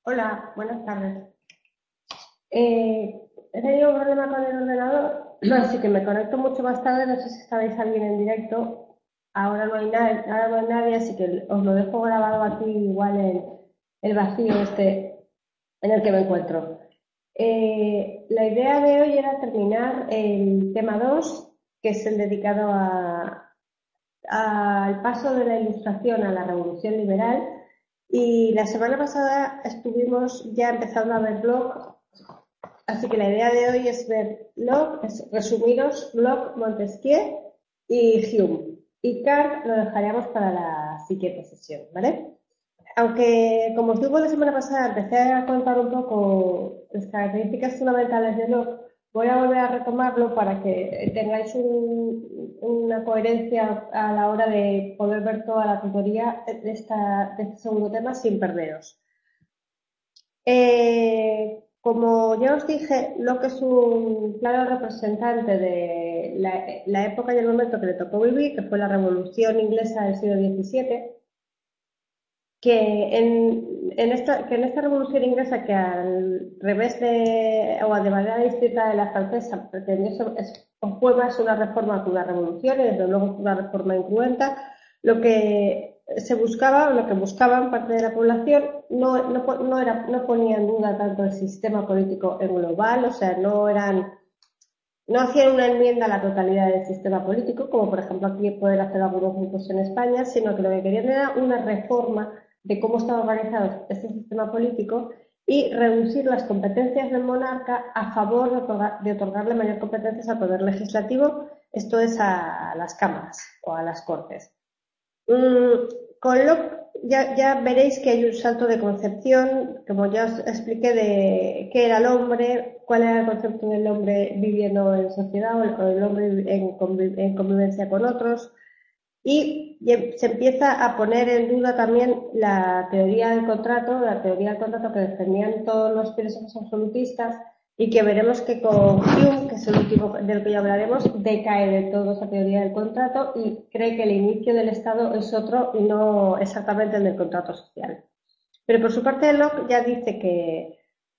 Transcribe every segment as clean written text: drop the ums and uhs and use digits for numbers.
Hola, buenas tardes. He tenido un problema con el ordenador, así que me conecto mucho más tarde. No sé si estabais alguien en directo. Ahora no hay nadie, así que os lo dejo grabado aquí, igual en el vacío este en el que me encuentro. La idea de hoy era terminar el tema 2, que es el dedicado al paso de la Ilustración a la Revolución Liberal. Y la semana pasada estuvimos ya empezando a ver blog. Así que la idea de hoy es ver Locke, es resumiros Locke, Montesquieu y Hume. Y Kant lo dejaríamos para la siguiente sesión, ¿vale? Aunque, como os digo, la semana pasada empecé a contar un poco las características fundamentales de Locke, voy a volver a retomarlo para que tengáis una coherencia a la hora de poder ver toda la tutoría de este segundo tema sin perderos. Como ya os dije, Locke es un claro representante de la época y el momento que le tocó vivir, que fue la Revolución Inglesa del siglo XVII, que en esta Revolución Inglesa, que al revés o de manera distinta de la francesa, fue más una reforma que una revolución, y desde luego fue una reforma incruenta. Lo que se buscaba, lo que buscaban parte de la población, no ponía en duda tanto el sistema político en global, o sea, no hacían una enmienda a la totalidad del sistema político, como por ejemplo aquí pueden hacer algunos grupos en España, sino que lo que querían era una reforma de cómo estaba organizado este sistema político y reducir las competencias del monarca a favor de otorgarle mayor competencias al poder legislativo, esto es a las cámaras o a las cortes. Con Locke ya veréis que hay un salto de concepción, como ya os expliqué, de qué era el hombre, cuál era el concepto del hombre viviendo en sociedad o el hombre en convivencia con otros, y se empieza a poner en duda también la teoría del contrato que defendían todos los filósofos absolutistas, y que veremos que con Hume, que es el último del que ya hablaremos, decae de todo esa teoría del contrato y cree que el inicio del Estado es otro y no exactamente el del contrato social. Pero por su parte Locke ya dice que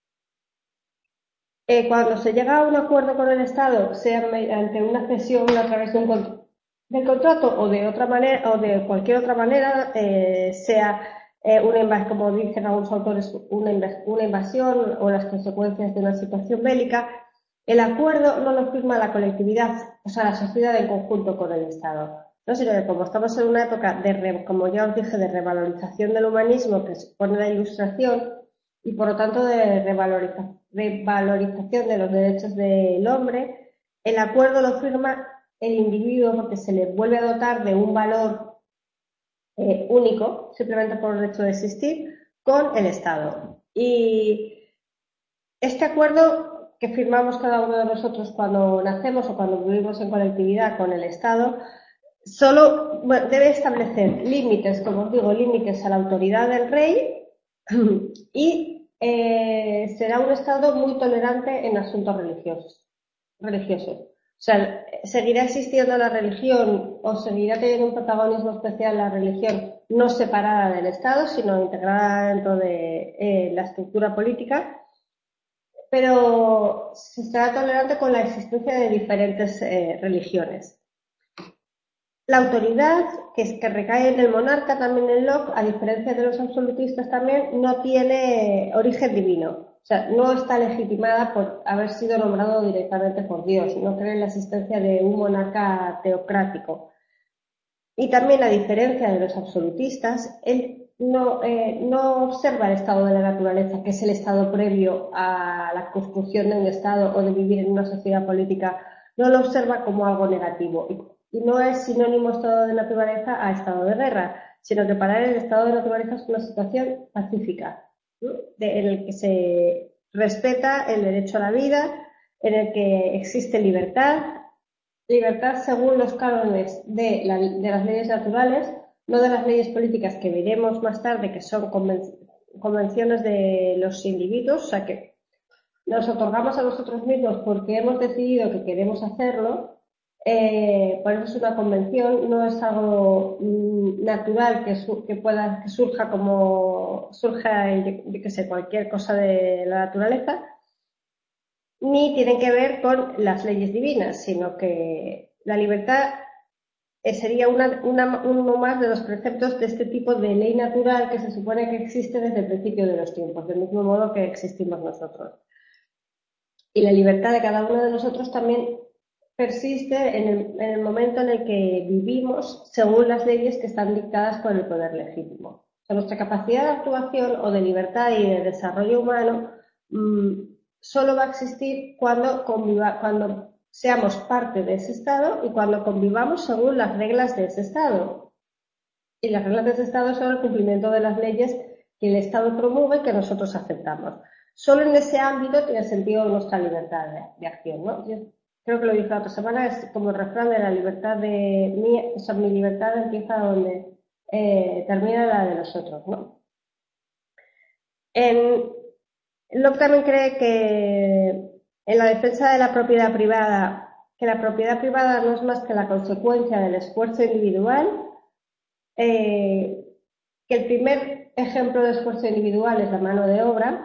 cuando se llega a un acuerdo con el Estado, sea mediante una cesión a través de del contrato o de otra manera o de cualquier otra manera, sea como dicen algunos autores, una invasión o las consecuencias de una situación bélica, el acuerdo no lo firma la colectividad, o sea, la sociedad en conjunto con el Estado. No, sino que como estamos en una época como ya os dije, de revalorización del humanismo que supone la Ilustración, y por lo tanto de revalorización de los derechos del hombre, el acuerdo lo firma el individuo porque se le vuelve a dotar de un valor único, simplemente por el hecho de existir, con el Estado. Y este acuerdo que firmamos cada uno de nosotros cuando nacemos o cuando vivimos en colectividad con el Estado, solo debe establecer límites, como os digo, límites a la autoridad del rey y será un Estado muy tolerante en asuntos religiosos. O sea, seguirá existiendo la religión o seguirá teniendo un protagonismo especial la religión, no separada del Estado, sino integrada dentro de la estructura política, pero se estará tolerante con la existencia de diferentes religiones. La autoridad, que recae en el monarca, también en Locke, a diferencia de los absolutistas también, no tiene origen divino. O sea, no está legitimada por haber sido nombrado directamente por Dios. No cree en la existencia de un monarca teocrático. Y también, a diferencia de los absolutistas, él no observa el estado de la naturaleza, que es el estado previo a la construcción de un Estado o de vivir en una sociedad política, no lo observa como algo negativo. Y no es sinónimo estado de naturaleza a estado de guerra, sino que para él el estado de naturaleza es una situación pacífica, ¿no? En el que se respeta el derecho a la vida, en el que existe libertad según los cánones de las leyes naturales, no de las leyes políticas que veremos más tarde, que son convenciones de los individuos, o sea que nos otorgamos a nosotros mismos porque hemos decidido que queremos hacerlo, Por eso es una convención, no es algo natural que surja, yo que sé, cualquier cosa de la naturaleza, ni tienen que ver con las leyes divinas, sino que la libertad sería uno más de los preceptos de este tipo de ley natural que se supone que existe desde el principio de los tiempos, del mismo modo que existimos nosotros. Y la libertad de cada uno de nosotros también persiste en el momento en el que vivimos según las leyes que están dictadas por el poder legítimo. O sea, nuestra capacidad de actuación o de libertad y de desarrollo humano solo va a existir cuando seamos parte de ese Estado y cuando convivamos según las reglas de ese Estado. Y las reglas de ese Estado son el cumplimiento de las leyes que el Estado promueve y que nosotros aceptamos. Solo en ese ámbito tiene sentido nuestra libertad de acción, ¿no? Yo creo que lo dije la otra semana, es como el refrán de la libertad mi libertad empieza donde termina la de los otros, ¿no? Locke también cree que en la defensa de la propiedad privada, que la propiedad privada no es más que la consecuencia del esfuerzo individual, que el primer ejemplo de esfuerzo individual es la mano de obra,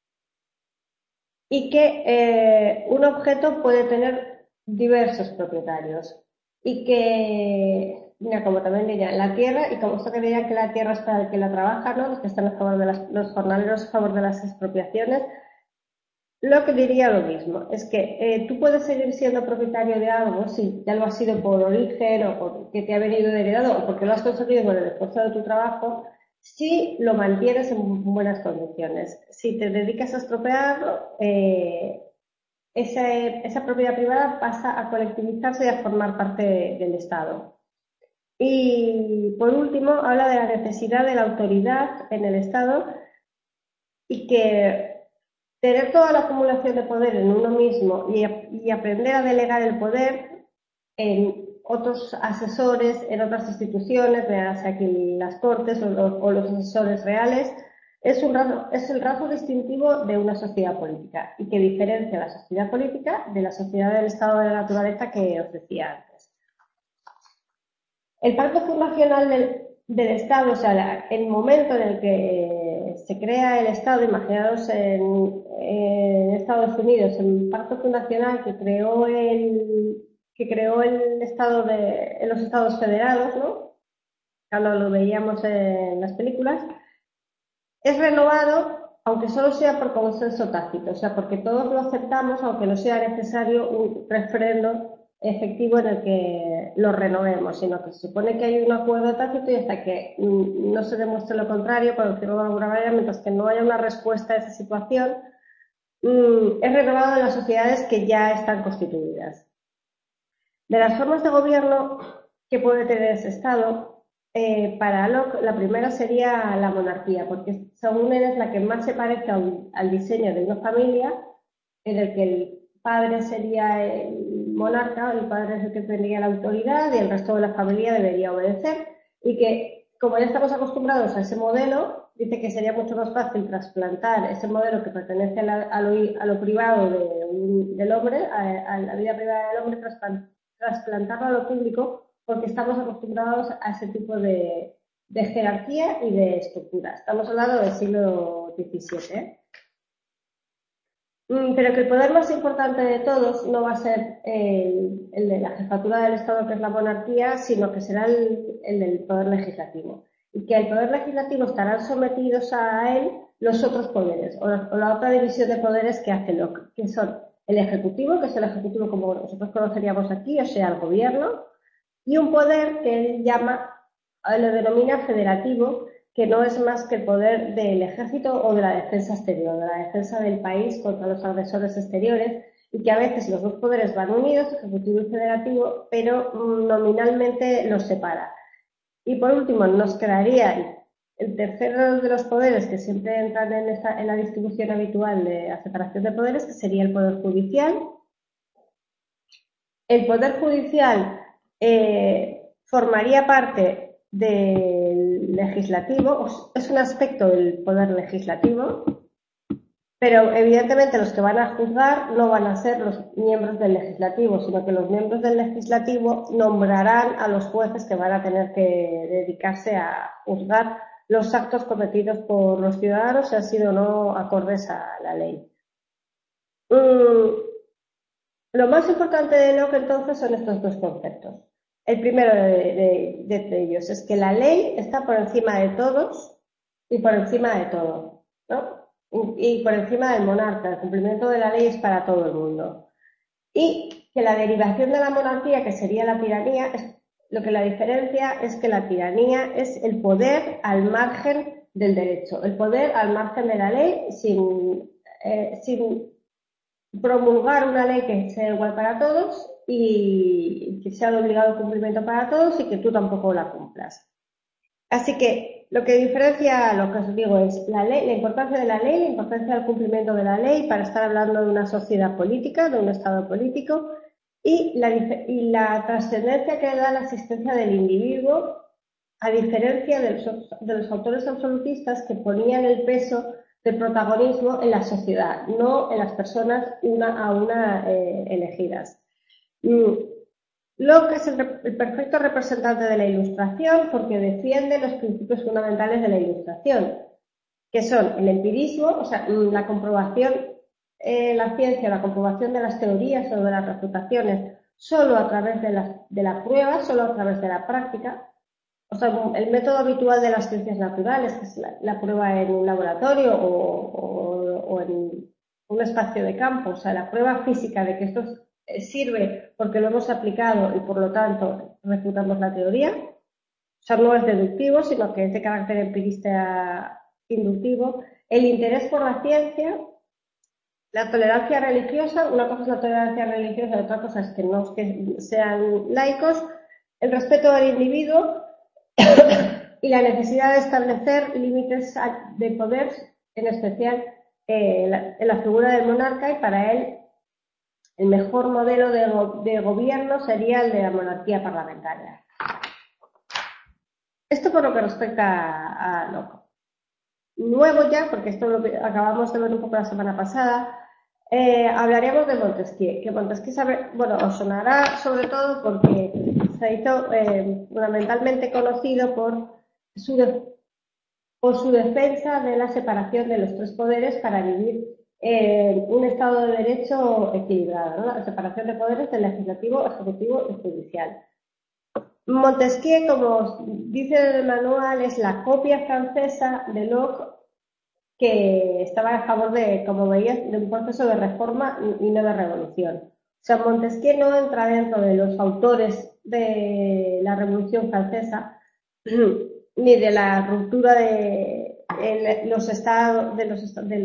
y que un objeto puede tener diversos propietarios y que, mira, como también diría, la tierra, y como esto que diría que la tierra es para el que la trabaja, ¿no? Los que están a favor de los jornaleros a favor de las expropiaciones, lo que diría lo mismo, es que tú puedes seguir siendo propietario de algo si ya lo has sido por origen o porque te ha venido heredado o porque lo has conseguido con el esfuerzo de tu trabajo, si lo mantienes en buenas condiciones. Si te dedicas a estropearlo, esa propiedad privada pasa a colectivizarse y a formar parte del Estado. Y por último, habla de la necesidad de la autoridad en el Estado y que tener toda la acumulación de poder en uno mismo y aprender a delegar el poder en otros asesores, en otras instituciones, sea aquí las cortes o los asesores reales, es el rasgo distintivo de una sociedad política y que diferencia la sociedad política de la sociedad del estado de la naturaleza que os decía antes. El pacto fundacional del Estado, o sea, el momento en el que se crea el Estado, imaginaros en Estados Unidos, el pacto fundacional que creó el Estado en los Estados Federados, ¿no? Cuando lo veíamos en las películas, es renovado, aunque solo sea por consenso tácito, o sea, porque todos lo aceptamos, aunque no sea necesario un referéndum efectivo en el que lo renovemos, sino que se supone que hay un acuerdo tácito y hasta que no se demuestre lo contrario, por decirlo de alguna manera, mientras que no haya una respuesta a esa situación, es renovado en las sociedades que ya están constituidas. De las formas de gobierno que puede tener ese Estado, para Locke la primera sería la monarquía, porque según él es la que más se parece al diseño de una familia, en el que el padre sería el monarca, el padre es el que tendría la autoridad y el resto de la familia debería obedecer, y que como ya estamos acostumbrados a ese modelo, dice que sería mucho más fácil trasplantar ese modelo que pertenece a lo privado del hombre, a la vida privada del hombre, trasplantarlo a lo público, porque estamos acostumbrados a ese tipo de jerarquía y de estructura. Estamos hablando del siglo XVII, ¿eh? Pero que el poder más importante de todos no va a ser el de la jefatura del Estado, que es la monarquía, sino que será el del poder legislativo. Y que el poder legislativo estarán sometidos a él los otros poderes, o la otra división de poderes que hace Locke, que son el ejecutivo, que es el ejecutivo como nosotros conoceríamos aquí, o sea, el gobierno, y un poder que él lo denomina federativo, que no es más que el poder del ejército o de la defensa exterior, de la defensa del país contra los agresores exteriores, y que a veces los dos poderes van unidos, ejecutivo y federativo, pero nominalmente los separa. Y por último, nos quedaría el tercero de los poderes que siempre entran en la distribución habitual de la separación de poderes, que sería el poder judicial. El poder judicial formaría parte del legislativo, es un aspecto del poder legislativo, Pero evidentemente los que van a juzgar no van a ser los miembros del legislativo, sino que los miembros del legislativo nombrarán a los jueces que van a tener que dedicarse a juzgar los actos cometidos por los ciudadanos, si han sido o no acordes a la ley. Lo más importante de Locke entonces son estos dos conceptos. El primero de ellos es que la ley está por encima de todos y por encima de todo, ¿no? Y por encima del monarca. El cumplimiento de la ley es para todo el mundo. Y que la derivación de la monarquía, que sería la tiranía, lo que la diferencia es que la tiranía es el poder al margen del derecho, el poder al margen de la ley sin promulgar una ley que sea igual para todos y que sea de obligado cumplimiento para todos y que tú tampoco la cumplas. Así que lo que diferencia, lo que os digo, es la ley, la importancia de la ley, la importancia del cumplimiento de la ley para estar hablando de una sociedad política, de un estado político, y la trascendencia que da la existencia del individuo, a diferencia de los autores absolutistas que ponían el peso del protagonismo en la sociedad, no en las personas una a una elegidas. Locke es el perfecto representante de la Ilustración porque defiende los principios fundamentales de la Ilustración, que son el empirismo, o sea, la comprobación, la ciencia, la comprobación de las teorías o de las refutaciones solo a través de la prueba, solo a través de la práctica. O sea, el método habitual de las ciencias naturales, que es la prueba en un laboratorio o en un espacio de campo, o sea, la prueba física de que esto sirve porque lo hemos aplicado y por lo tanto refutamos la teoría. O sea, no es deductivo, sino que es de carácter empirista inductivo. El interés por la ciencia, la tolerancia religiosa, una cosa es la tolerancia religiosa y otra cosa es que no es que sean laicos, el respeto al individuo y la necesidad de establecer límites de poder, en especial en la figura del monarca, y para él el mejor modelo de gobierno sería el de la monarquía parlamentaria. Esto por lo que respecta a Locke. Luego ya, porque esto lo acabamos de ver un poco la semana pasada, hablaríamos de Montesquieu, que Montesquieu os sonará sobre todo porque se hizo fundamentalmente conocido por su defensa de la separación de los tres poderes para vivir un Estado de Derecho equilibrado, ¿no? La separación de poderes del legislativo, ejecutivo y judicial. Montesquieu, como dice el manual, es la copia francesa de Locke que estaba a favor de, como veías, de un proceso de reforma y no de revolución. O sea, Montesquieu no entra dentro de los autores de la Revolución Francesa ni de la ruptura de los estados, me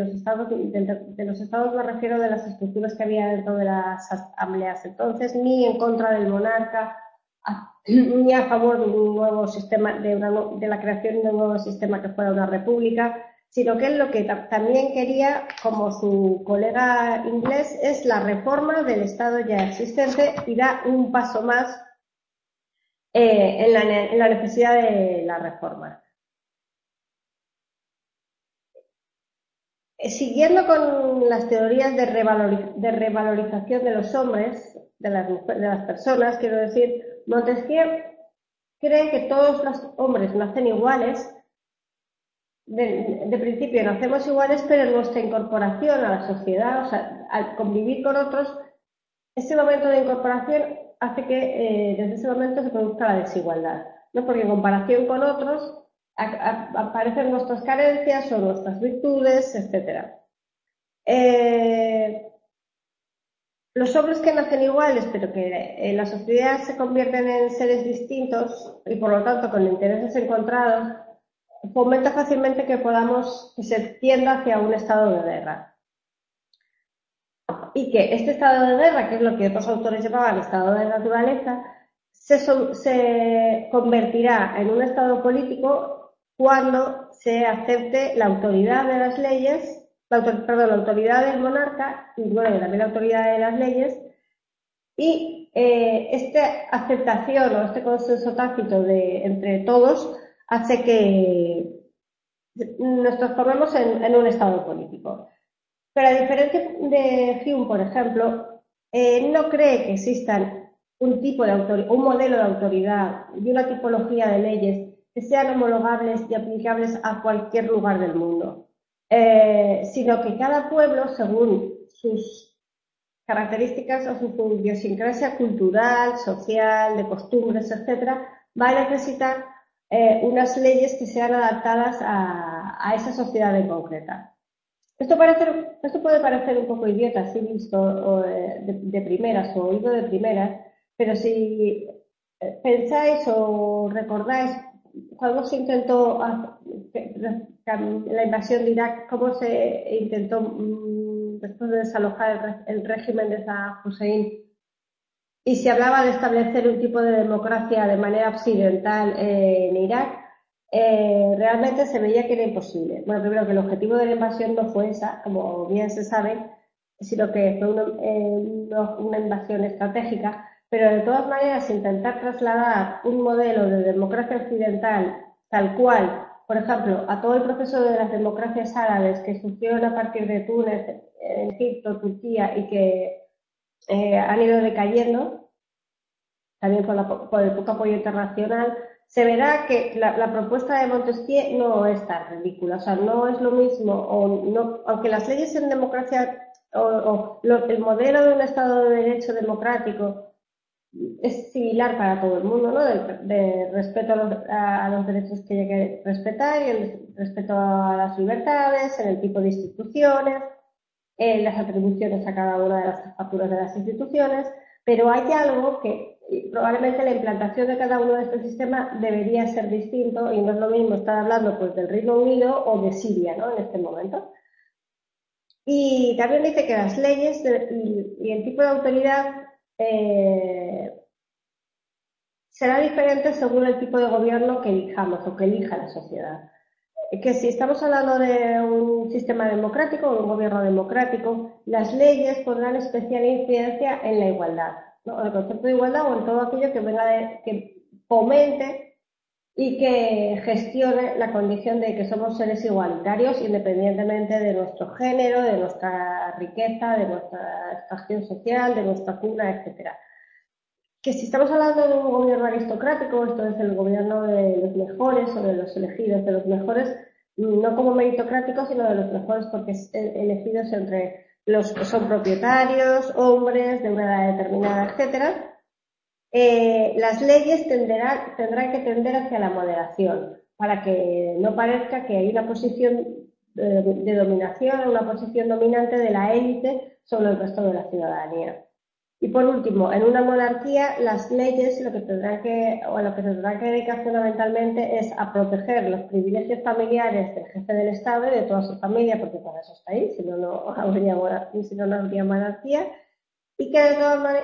refiero de las estructuras que había dentro de las asambleas entonces, ni en contra del monarca, ni a favor de un nuevo sistema, de la creación de un nuevo sistema que fuera una república, sino que él lo que también quería, como su colega inglés, es la reforma del Estado ya existente y da un paso más en la necesidad de la reforma. Siguiendo con las teorías de revalorización de los hombres, de las personas, quiero decir, Montesquieu cree que todos los hombres nacen iguales. De principio nacemos iguales, pero nuestra incorporación a la sociedad, o sea, al convivir con otros, ese momento de incorporación hace que desde ese momento se produzca la desigualdad, ¿no? Porque en comparación con otros aparecen nuestras carencias o nuestras virtudes, etc. Los hombres que nacen iguales, pero que en la sociedad se convierten en seres distintos y por lo tanto con intereses encontrados, fomenta fácilmente que se tienda hacia un estado de guerra. Y que este estado de guerra, que es lo que otros autores llamaban estado de naturaleza, se convertirá en un estado político cuando se acepte la autoridad de las leyes, la autoridad del monarca y bueno, también la autoridad de las leyes, y esta aceptación o este consenso tácito entre todos hace que nos transformemos en un estado político. Pero a diferencia de Hume, por ejemplo, no cree que existan un tipo de un modelo de autoridad y una tipología de leyes que sean homologables y aplicables a cualquier lugar del mundo, sino que cada pueblo, según sus características o su idiosincrasia cultural, social, de costumbres, etcétera, va a necesitar unas leyes que sean adaptadas a esa sociedad en concreta. Esto puede parecer un poco idiota, así visto o de primeras o oído de primeras, pero si pensáis o recordáis cuando se intentó la invasión de Irak, cómo se intentó después de desalojar el régimen de Saddam Hussein y se hablaba de establecer un tipo de democracia de manera occidental en Irak, realmente se veía que era imposible. Bueno, primero que el objetivo de la invasión no fue esa, como bien se sabe, sino que fue una invasión estratégica, pero de todas maneras intentar trasladar un modelo de democracia occidental tal cual, por ejemplo, a todo el proceso de las democracias árabes que surgieron a partir de Túnez, Egipto, Turquía y que han ido decayendo, también por el poco apoyo internacional, se verá que la propuesta de Montesquieu no es tan ridícula. O sea, no es lo mismo, aunque las leyes en democracia el modelo de un Estado de Derecho democrático es similar para todo el mundo, ¿no? De respeto a los derechos que hay que respetar y el respeto a las libertades, en el tipo de instituciones, las atribuciones a cada una de las jefaturas de las instituciones, pero hay algo que probablemente la implantación de cada uno de estos sistemas debería ser distinto y no es lo mismo estar hablando pues del Reino Unido o de Siria, ¿no? En este momento. Y también dice que las leyes y el tipo de autoridad será diferente según el tipo de gobierno que elijamos o que elija la sociedad. Que si estamos hablando de un sistema democrático o un gobierno democrático, las leyes pondrán especial incidencia en la igualdad, ¿no? El concepto de igualdad o en todo aquello que que fomente y que gestione la condición de que somos seres igualitarios independientemente de nuestro género, de nuestra riqueza, de nuestra extracción social, de nuestra cuna, etcétera. Que si estamos hablando de un gobierno aristocrático, esto es el gobierno de los mejores o de los elegidos de los mejores, no como meritocrático, sino de los mejores porque es elegidos entre los que son propietarios, hombres de una edad determinada, etcétera. Las leyes tendrán que tender hacia la moderación para que no parezca que hay una posición de dominación o una posición dominante de la élite sobre el resto de la ciudadanía. Y por último, en una monarquía, las leyes lo que lo que se tendrán que dedicar fundamentalmente es a proteger los privilegios familiares del jefe del Estado y de toda su familia, porque para eso está ahí, si no, no habría monarquía, y que de todas maneras,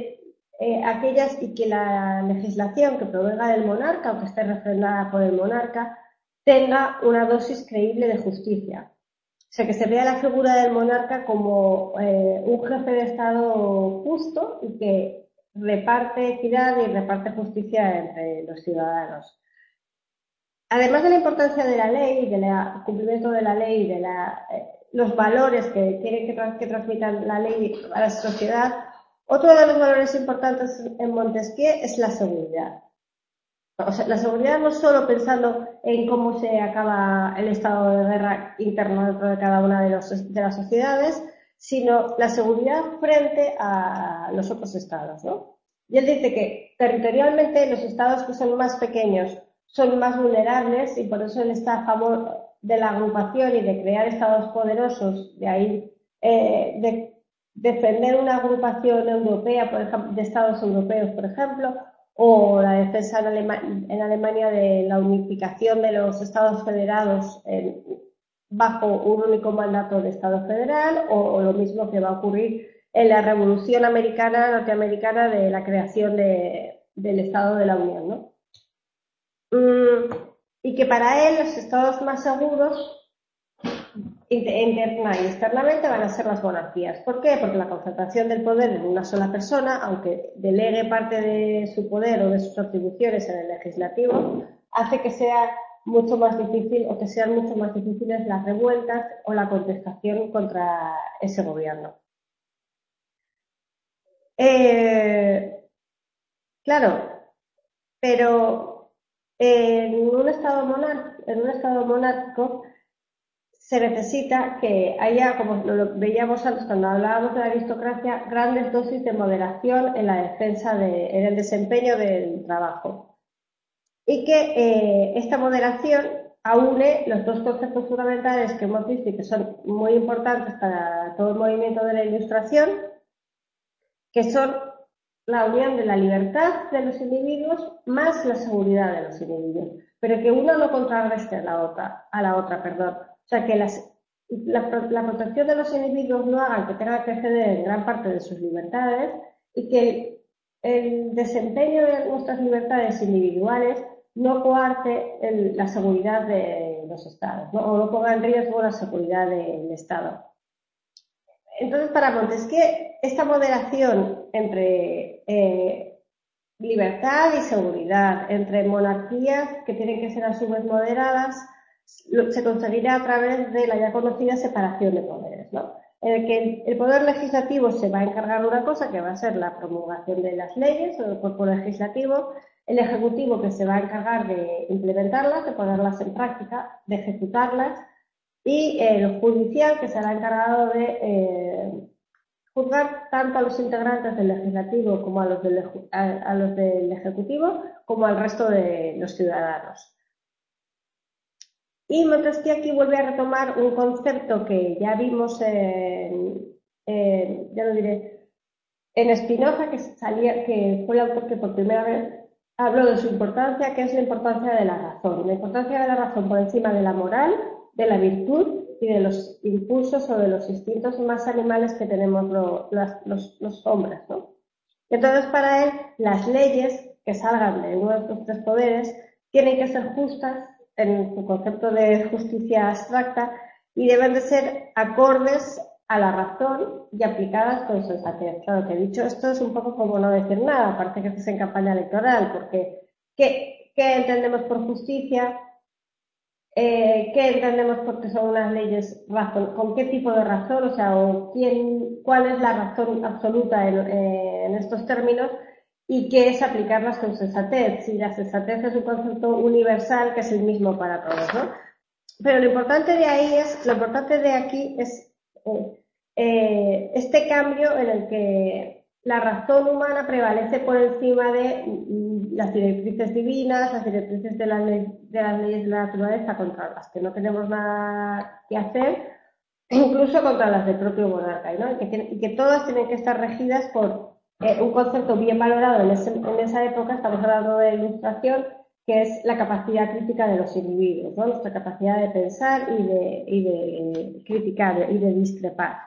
y que la legislación que provenga del monarca o que esté refrendada por el monarca tenga una dosis creíble de justicia. O sea, que se vea la figura del monarca como un jefe de Estado justo y que reparte equidad y reparte justicia entre los ciudadanos. Además de la importancia de la ley, del cumplimiento de la ley y de los valores que quiere que transmitan la ley a la sociedad, otro de los valores importantes en Montesquieu es la seguridad. O sea, la seguridad no solo pensando en cómo se acaba el estado de guerra interno dentro de cada una de las sociedades, sino la seguridad frente a los otros estados, ¿no? Y él dice que territorialmente los estados que son más pequeños son más vulnerables y por eso él está a favor de la agrupación y de crear estados poderosos, de ahí de defender una agrupación europea, por ejemplo, de estados europeos, por ejemplo, o la defensa en Alemania de la unificación de los estados federados bajo un único mandato de estado federal, o lo mismo que va a ocurrir en la Revolución norteamericana de la creación del Estado de la Unión, ¿no? Y que para él los estados más seguros interna y externamente van a ser las monarquías. ¿Por qué? Porque la concentración del poder en una sola persona, aunque delegue parte de su poder o de sus atribuciones en el legislativo, hace que sea mucho más difícil o que sean mucho más difíciles las revueltas o la contestación contra ese gobierno. Claro, pero en un estado monárquico se necesita que haya, como lo veíamos antes cuando hablábamos de la aristocracia, grandes dosis de moderación en la defensa en el desempeño del trabajo. Y que esta moderación aúne los dos conceptos fundamentales que hemos visto y que son muy importantes para todo el movimiento de la Ilustración, que son la unión de la libertad de los individuos más la seguridad de los individuos, pero que una no contrarreste a la otra, perdón. O sea, que la protección de los individuos no haga que tengan que ceder en gran parte de sus libertades y que el desempeño de nuestras libertades individuales no coarte la seguridad de los estados, ¿no? O no ponga en riesgo la seguridad del Estado. Entonces, para Montesquieu, esta moderación entre libertad y seguridad, entre monarquías que tienen que ser a su vez moderadas, se conseguirá a través de la ya conocida separación de poderes, ¿no? En el que el poder legislativo se va a encargar de una cosa que va a ser la promulgación de las leyes o del cuerpo legislativo, el ejecutivo que se va a encargar de implementarlas, de ponerlas en práctica, de ejecutarlas, y el judicial que será encargado de juzgar tanto a los integrantes del legislativo como a los del ejecutivo como al resto de los ciudadanos. Y Montesquieu aquí vuelve a retomar un concepto que ya vimos ya lo diré, en Spinoza, que fue el autor que por primera vez habló de su importancia, que es la importancia de la razón. La importancia de la razón por encima de la moral, de la virtud y de los impulsos o de los instintos más animales que tenemos los hombres, ¿no? Entonces, para él, las leyes que salgan de uno de estos tres poderes tienen que ser justas en su concepto de justicia abstracta y deben de ser acordes a la razón y aplicadas con sensatez. Claro, que dicho esto es un poco como no decir nada, aparte que estés en campaña electoral, porque ¿qué entendemos por justicia? ¿Qué entendemos por que son unas leyes razón? ¿Con qué tipo de razón? O sea, ¿cuál es la razón absoluta en estos términos? ¿Y qué es aplicarlas con sensatez? Si la sensatez es un concepto universal que es el mismo para todos, ¿no? Pero lo importante de aquí es este cambio en el que la razón humana prevalece por encima de las directrices divinas, las directrices de las leyes de la naturaleza contra las que no tenemos nada que hacer, incluso contra las del propio monarca, ¿no? Y que todas tienen que estar regidas por un concepto bien valorado en esa época, estamos hablando de Ilustración, que es la capacidad crítica de los individuos, ¿no? Nuestra capacidad de pensar y de criticar y de discrepar.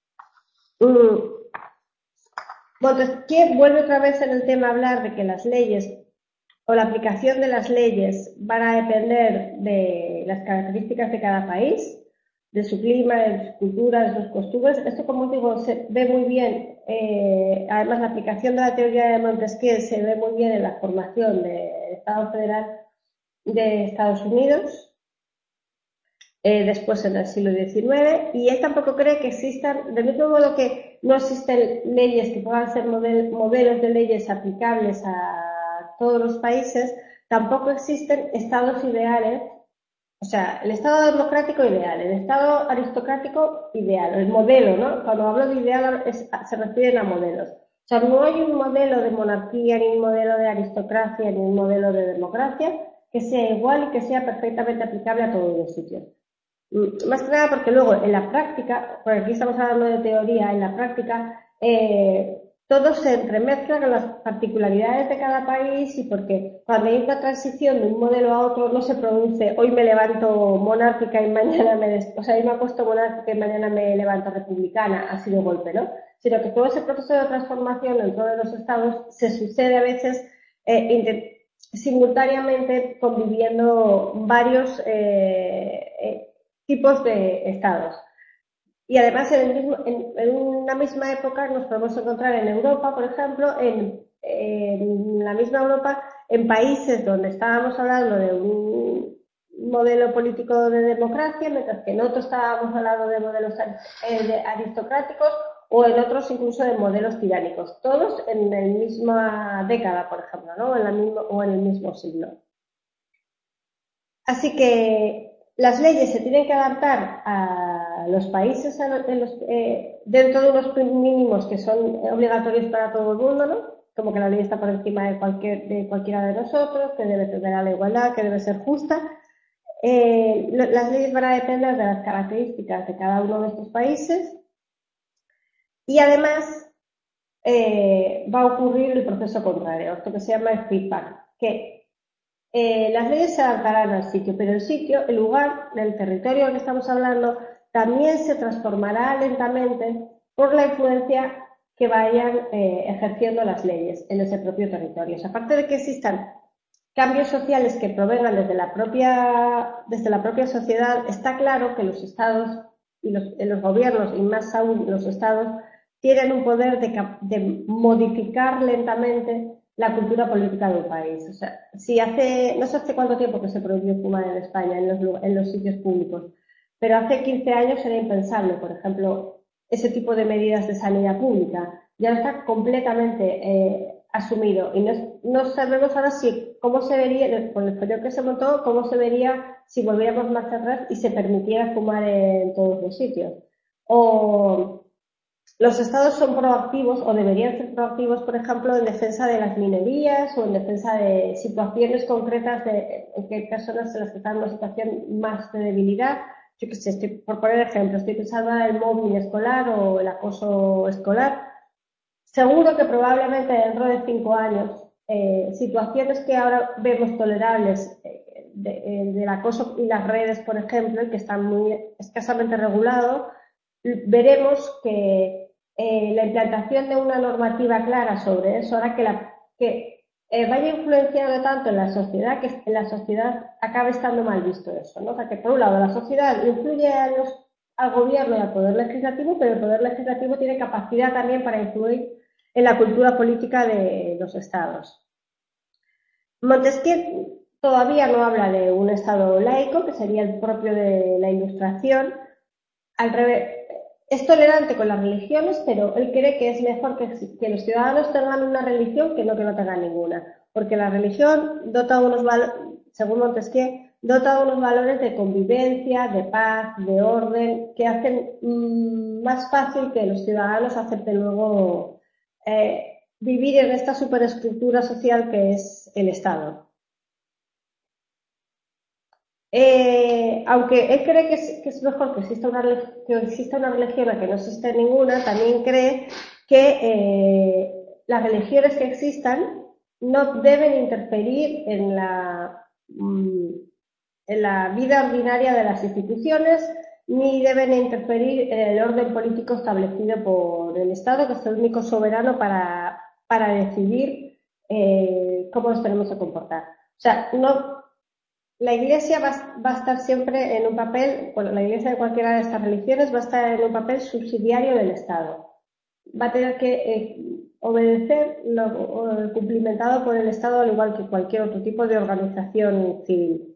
Montesquieu vuelve otra vez en el tema a hablar de que las leyes o la aplicación de las leyes van a depender de las características de cada país, de su clima, de su cultura, de sus costumbres. Esto, como os digo, se ve muy bien, además la aplicación de la teoría de Montesquieu se ve muy bien en la formación del Estado Federal de Estados Unidos, después en el siglo XIX, y él tampoco cree que existan, del mismo modo que no existen leyes que puedan ser modelos de leyes aplicables a todos los países, tampoco existen estados ideales, o sea, el estado democrático ideal, el estado aristocrático ideal, el modelo, ¿no? Cuando hablo de ideal se refieren a modelos. O sea, no hay un modelo de monarquía, ni un modelo de aristocracia, ni un modelo de democracia que sea igual y que sea perfectamente aplicable a todos los sitios. Más que nada porque luego en la práctica, porque aquí estamos hablando de teoría, en la práctica todo se entremezcla con las particularidades de cada país y porque cuando hay una transición de un modelo a otro no se produce hoy me levanto monárquica y mañana hoy me acuesto monárquica y mañana me levanto republicana, así de golpe, ¿no? Sino que todo ese proceso de transformación dentro de los estados se sucede a veces simultáneamente conviviendo varios tipos de estados. Y además en una misma época nos podemos encontrar en Europa, por ejemplo, en la misma Europa, en países donde estábamos hablando de modelo político de democracia, mientras que en otros estábamos hablando de modelos aristocráticos o en otros incluso de modelos tiránicos, todos en la misma década, por ejemplo, ¿no? O en el mismo siglo. Así que las leyes se tienen que adaptar a los países dentro de unos mínimos que son obligatorios para todo el mundo, ¿no? Como que la ley está por encima de cualquiera de nosotros, que debe tener la igualdad, que debe ser justa. Las leyes van a depender de las características de cada uno de estos países y además va a ocurrir el proceso contrario, esto que se llama el feedback, que las leyes se adaptarán al sitio, pero el lugar, el territorio del que estamos hablando, también se transformará lentamente por la influencia que vayan ejerciendo las leyes en ese propio territorio. O sea, aparte de que existan cambios sociales que provengan desde la propia sociedad, está claro que los estados y los gobiernos, y más aún los estados, tienen un poder de modificar lentamente la cultura política de un país. O sea, no sé hace cuánto tiempo que se prohibió fumar en España en los sitios públicos, pero hace 15 años era impensable, por ejemplo, ese tipo de medidas de sanidad pública. Ya está completamente asumido y no sabemos ahora cómo se vería, con el follón que se montó, cómo se vería si volviéramos más atrás y se permitiera fumar en todos los sitios. O los estados son proactivos o deberían ser proactivos, por ejemplo, en defensa de las minorías o en defensa de situaciones concretas en que hay personas en las que están en una situación más de debilidad. Yo que sé, por poner ejemplo, estoy pensando en el mobbing escolar o el acoso escolar. Seguro que probablemente dentro de 5 años, situaciones que ahora vemos tolerables del acoso y las redes, por ejemplo, que están muy escasamente regulados, veremos que la implantación de una normativa clara sobre eso hará que vaya influenciando tanto en la sociedad que en la sociedad acabe estando mal visto eso, ¿no? O sea, que por un lado la sociedad influye al gobierno y al poder legislativo, pero el poder legislativo tiene capacidad también para influir en la cultura política de los estados. Montesquieu todavía no habla de un estado laico, que sería el propio de la Ilustración. Al revés, es tolerante con las religiones, pero él cree que es mejor que los ciudadanos tengan una religión que no tengan ninguna, porque la religión dota unos valores, según Montesquieu, dota unos valores de convivencia, de paz, de orden, que hacen más fácil que los ciudadanos acepten luego vivir en esta superestructura social que es el Estado. Aunque él cree que es mejor que exista una religión a que no existe ninguna, también cree que las religiones que existan no deben interferir en la vida ordinaria de las instituciones, ni deben interferir en el orden político establecido por el Estado, que es el único soberano para decidir cómo nos tenemos que comportar. O sea, la Iglesia va a estar siempre en un papel, bueno, la Iglesia de cualquiera de estas religiones va a estar en un papel subsidiario del Estado. Va a tener que obedecer lo cumplimentado por el Estado, al igual que cualquier otro tipo de organización civil.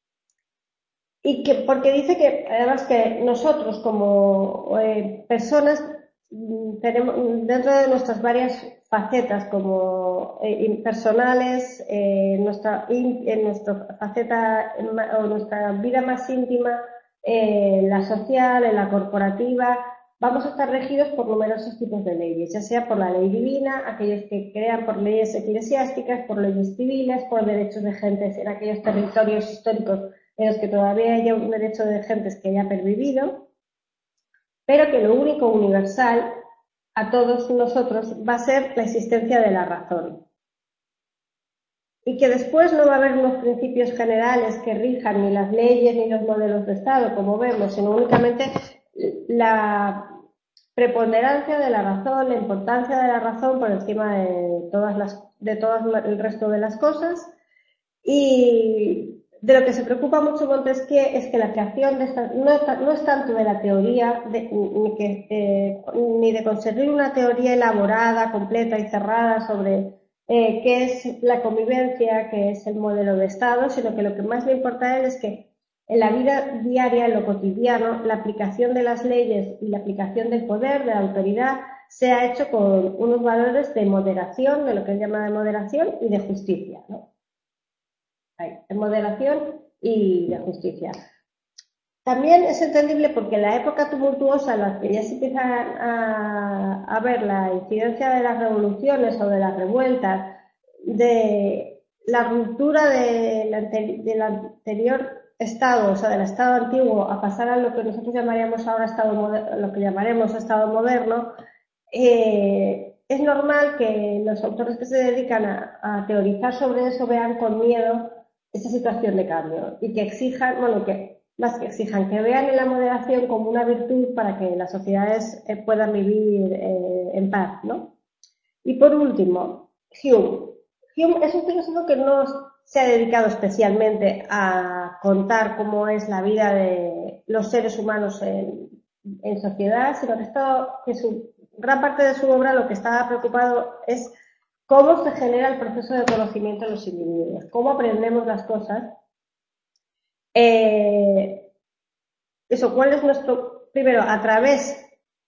Porque dice que además que nosotros como personas tenemos dentro de nuestras varias facetas como personales, en nuestra faceta o nuestra vida más íntima, la social, en la corporativa, vamos a estar regidos por numerosos tipos de leyes, ya sea por la ley divina, aquellos que crean por leyes eclesiásticas, por leyes civiles, por derechos de gentes en aquellos territorios históricos en los que todavía haya un derecho de gentes que haya pervivido, pero que lo único universal a todos nosotros va a ser la existencia de la razón. Y que después no va a haber unos principios generales que rijan ni las leyes ni los modelos de Estado, como vemos, sino únicamente la preponderancia de la razón, la importancia de la razón por encima de todo el resto de las cosas. Y de lo que se preocupa mucho Montesquieu es que la creación de esta no es tanto de la teoría, ni de conseguir una teoría elaborada, completa y cerrada sobre qué es la convivencia, qué es el modelo de Estado, sino que lo que más le importa a él es que en la vida diaria, en lo cotidiano, la aplicación de las leyes y la aplicación del poder, de la autoridad, se ha hecho con unos valores de moderación, de lo que él llama de moderación y de justicia, ¿no? De moderación y de justicia. También es entendible porque en la época tumultuosa en la que ya se empieza a ver la incidencia de las revoluciones o de las revueltas, de la ruptura del anterior estado, o sea, del estado antiguo, a pasar a lo que nosotros llamaríamos ahora lo que llamaremos estado moderno, es normal que los autores que se dedican a teorizar sobre eso vean con miedo esa situación de cambio y que exijan, bueno, que más que exijan, que vean en la moderación como una virtud para que las sociedades puedan vivir en paz, ¿no? Y por último, Hume. Hume es un filósofo que no se ha dedicado especialmente a contar cómo es la vida de los seres humanos en sociedad, sino que gran parte de su obra lo que estaba preocupado es cómo se genera el proceso de conocimiento en los individuos, cómo aprendemos las cosas. ¿Cuál es primero, a través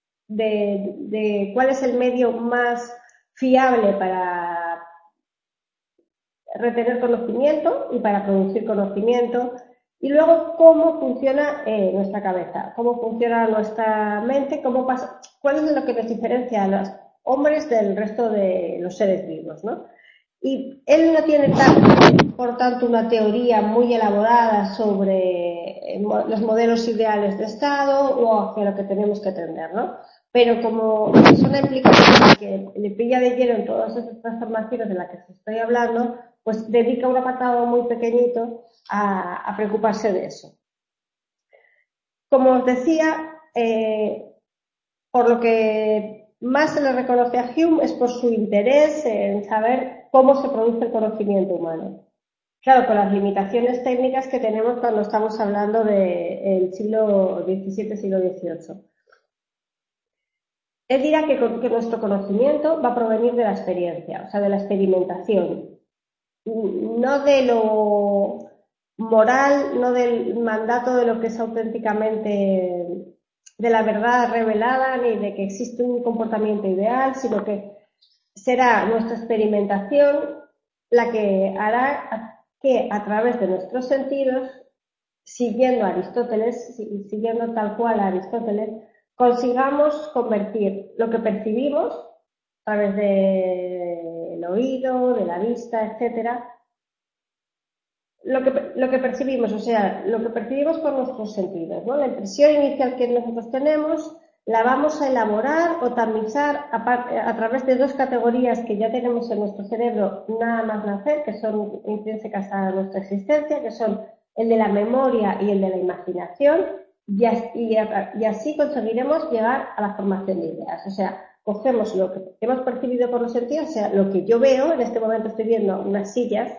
de cuál es el medio más fiable para retener conocimiento y para producir conocimiento, y luego cómo funciona nuestra cabeza, cómo funciona nuestra mente, cuál es lo que nos diferencia a los hombres del resto de los seres vivos, ¿no? Y él no tiene por tanto, una teoría muy elaborada sobre los modelos ideales de Estado o hacia lo que tenemos que tender, ¿no? Pero como persona implicada que le pilla de lleno en todas esas transformaciones de las que os estoy hablando, pues dedica un apartado muy pequeñito a preocuparse de eso. Como os decía, por lo que más se le reconoce a Hume es por su interés en saber cómo se produce el conocimiento humano. Claro, con las limitaciones técnicas que tenemos cuando estamos hablando del siglo XVII, siglo XVIII. Él dirá que nuestro conocimiento va a provenir de la experiencia, o sea, de la experimentación, no de lo moral, no del mandato de lo que es auténticamente de la verdad revelada, ni de que existe un comportamiento ideal, sino que será nuestra experimentación la que hará que a través de nuestros sentidos, siguiendo a Aristóteles, siguiendo tal cual a Aristóteles, consigamos convertir lo que percibimos a través del oído, de la vista, etcétera, lo que percibimos, o sea, lo que percibimos con nuestros sentidos, ¿no? La impresión inicial que nosotros tenemos la vamos a elaborar o tamizar a través de dos categorías que ya tenemos en nuestro cerebro nada más nacer, que son intrínsecas a nuestra existencia, que son el de la memoria y el de la imaginación, y así conseguiremos llegar a la formación de ideas. O sea, cogemos lo que hemos percibido por los sentidos, o sea, lo que yo veo, en este momento estoy viendo unas sillas,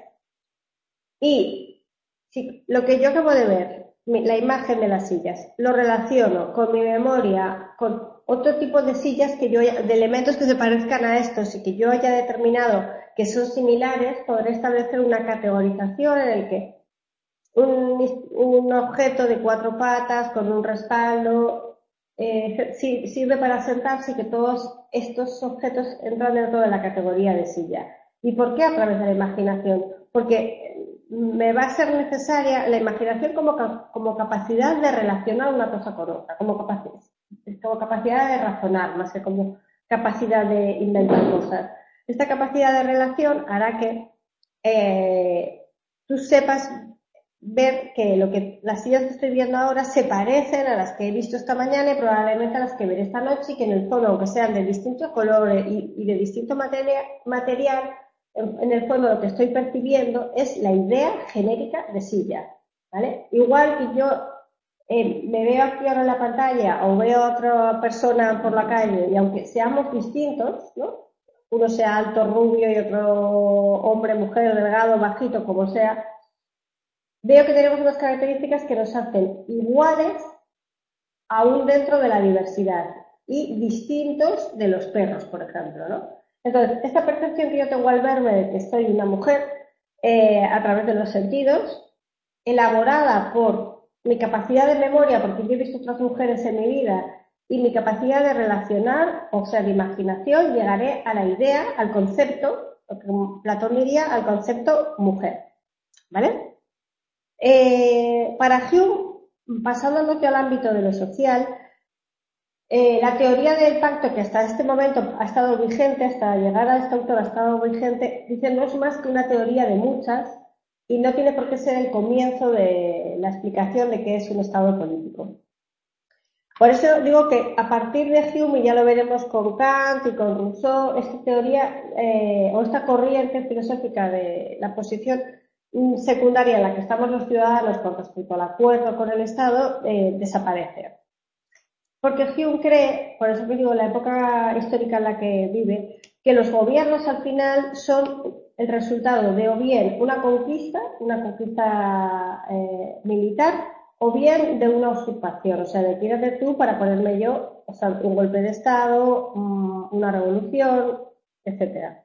y si lo que yo acabo de ver, la imagen de las sillas, lo relaciono con mi memoria, con otro tipo de sillas de elementos que se parezcan a estos y que yo haya determinado que son similares, podré establecer una categorización en el que un objeto de 4 patas con un respaldo sirve para sentarse y que todos estos objetos entran dentro de la categoría de silla. ¿Y por qué a través de la imaginación? Porque me va a ser necesaria la imaginación como capacidad de relacionar una cosa con otra, como capacidad de razonar, más que como capacidad de inventar cosas. Esta capacidad de relación hará que tú sepas ver que las sillas que estoy viendo ahora se parecen a las que he visto esta mañana y probablemente a las que veré esta noche, y que en el fondo, aunque sean de distintos colores y de distinto material, en el fondo lo que estoy percibiendo es la idea genérica de silla, ¿vale? Igual que yo me veo aquí ahora en la pantalla o veo a otra persona por la calle y aunque seamos distintos, ¿no? Uno sea alto, rubio y otro hombre, mujer, delgado, bajito, como sea, veo que tenemos unas características que nos hacen iguales aún dentro de la diversidad y distintos de los perros, por ejemplo, ¿no? Entonces, esta percepción que yo tengo al verme de que soy una mujer a través de los sentidos, elaborada por mi capacidad de memoria, porque yo he visto otras mujeres en mi vida, y mi capacidad de relacionar, o sea, de imaginación, llegaré a la idea, al concepto, lo que Platón diría, al concepto mujer, ¿vale? Para Hume, pasándonos ya al ámbito de lo social, la teoría del pacto que hasta este momento ha estado vigente, hasta llegar a este autor ha estado vigente, dice no es más que una teoría de muchas y no tiene por qué ser el comienzo de la explicación de qué es un Estado político. Por eso digo que a partir de Hume, y ya lo veremos con Kant y con Rousseau, esta teoría o esta corriente filosófica de la posición secundaria en la que estamos los ciudadanos con respecto al acuerdo con el Estado desaparece. Porque Hume cree, por eso que digo, la época histórica en la que vive, que los gobiernos al final son el resultado de o bien una conquista militar, o bien de una usurpación, o sea, de tírate tú para ponerme yo, o sea, un golpe de Estado, una revolución, etcétera.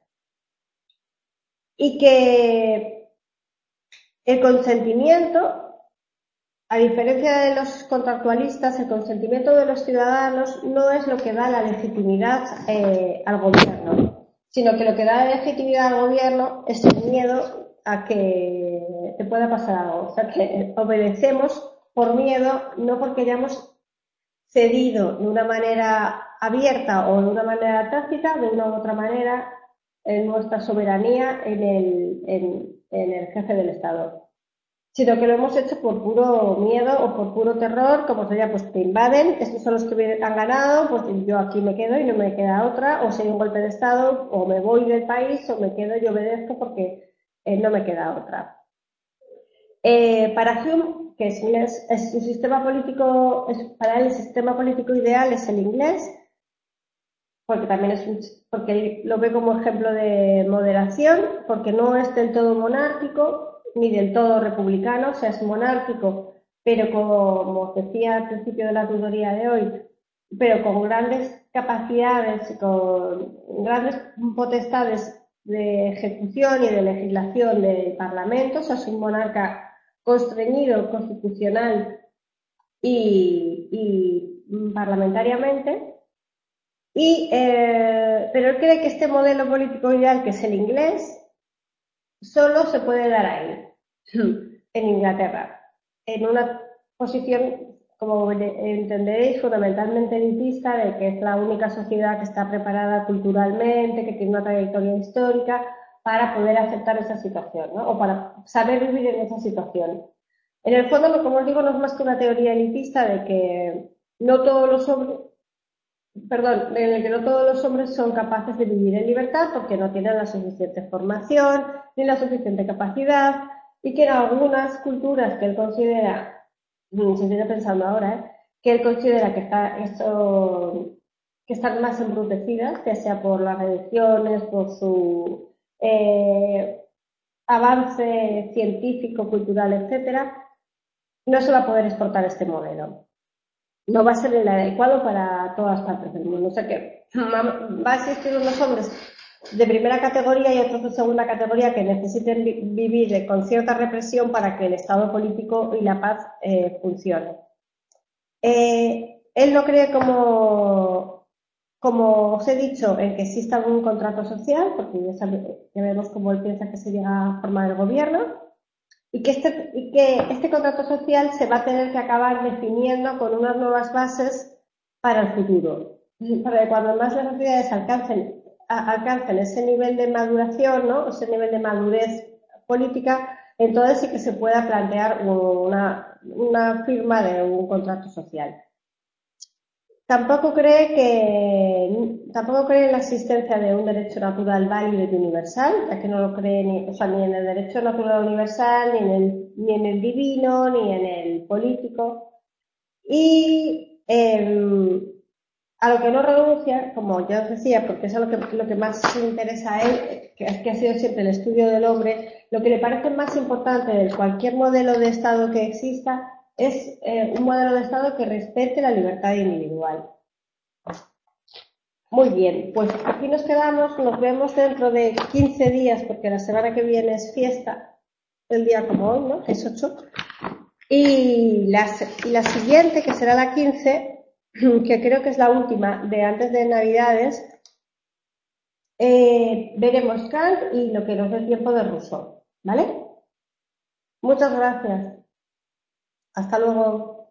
Y que el consentimiento, a diferencia de los contractualistas, el consentimiento de los ciudadanos no es lo que da la legitimidad al gobierno, sino que lo que da la legitimidad al gobierno es el miedo a que te pueda pasar algo. O sea, que obedecemos por miedo, no porque hayamos cedido de una manera abierta o de una manera tácita, de una u otra manera, en nuestra soberanía en el jefe del Estado, sino que lo hemos hecho por puro miedo o por puro terror, como sería, pues te invaden, estos son los que han ganado, pues yo aquí me quedo y no me queda otra, o si hay un golpe de Estado, o me voy del país, o me quedo y obedezco porque no me queda otra. Para Hume, que es su sistema político, para él el sistema político ideal es el inglés, porque también porque él lo ve como ejemplo de moderación, porque no es del todo monárquico ni del todo republicano, o sea, es monárquico, pero como decía al principio de la tutoría de hoy, pero con grandes capacidades, con grandes potestades de ejecución y de legislación del Parlamento, o sea, es un monarca constreñido constitucional y parlamentariamente. Pero él cree que este modelo político ideal, que es el inglés, solo se puede dar ahí, en Inglaterra, en una posición, como entenderéis, fundamentalmente elitista, de que es la única sociedad que está preparada culturalmente, que tiene una trayectoria histórica para poder aceptar esa situación, ¿no? O para saber vivir en esa situación. En el fondo, como os digo, no es más que una teoría elitista de que no todos los hombres, en el que no todos los hombres son capaces de vivir en libertad porque no tienen la suficiente formación ni la suficiente capacidad, y que en algunas culturas que él considera, se viene pensando ahora, que él considera que están más embrutecidas, ya sea por las religiones, por su avance científico, cultural, etcétera, no se va a poder exportar este modelo. No va a ser el adecuado para todas partes del mundo. O sea que va a existir unos hombres de primera categoría y otros de segunda categoría que necesiten vivir con cierta represión para que el Estado político y la paz funcione. Él no cree, como os he dicho, en que exista un contrato social, porque ya vemos cómo él piensa que se llega a formar el gobierno. Y que este contrato social se va a tener que acabar definiendo con unas nuevas bases para el futuro. Para que cuando más las sociedades alcancen ese nivel de maduración, ¿no? Ese nivel de madurez política, entonces sí que se pueda plantear una firma de un contrato social. Tampoco cree en la existencia de un derecho natural válido y universal, ya que no lo cree ni en el derecho natural universal, ni en el divino, ni en el político. Y a lo que no renuncia, como ya os decía, porque eso es lo que más le interesa a él, que ha sido siempre el estudio del hombre, lo que le parece más importante de cualquier modelo de Estado que exista es un modelo de Estado que respete la libertad individual. Muy bien, pues aquí nos quedamos, nos vemos dentro de 15 días, porque la semana que viene es fiesta, el día como hoy, ¿no? Es 8. Y la siguiente, que será la 15, que creo que es la última de antes de Navidades, veremos Kant y lo que nos dé tiempo de Rousseau, ¿vale? Muchas gracias. Hasta luego.